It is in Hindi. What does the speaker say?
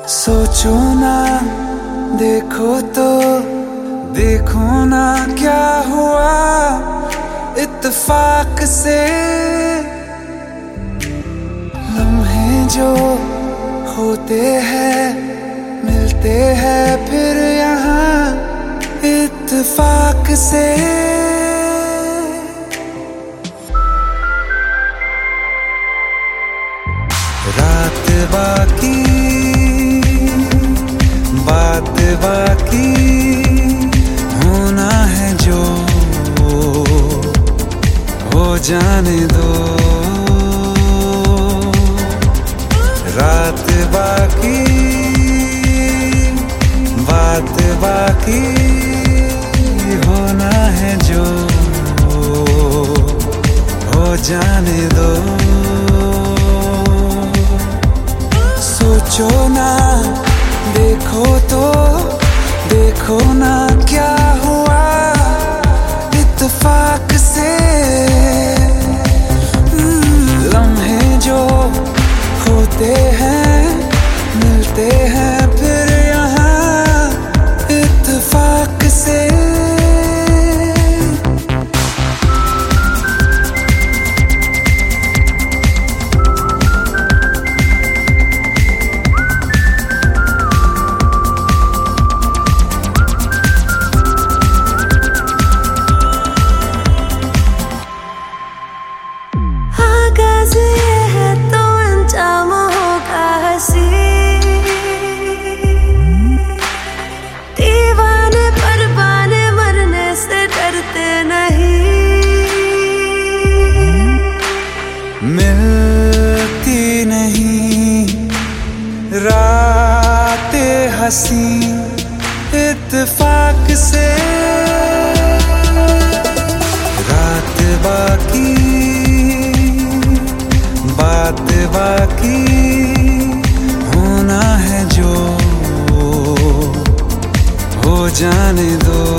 सोचो ना, देखो तो देखो ना क्या हुआ इत्तेफाक से। लम्हे जो होते हैं मिलते हैं फिर यहाँ इत्तेफाक से। रात बाकी बात बाकी होना है जो हो जाने दो। रात बाकी बात बाकी होना है जो हो जाने दो। सोचो ना, देखो तो देखो ना क्या हुआ इत्तेफाक से। लम्हे जो होते हैं मिलते हैं फिर यहाँ इत्तेफाक से। मिलती नहीं रातें हंसी इत्तेफाक से। रात बाकी बात बाकी होना है जो हो जाने दो।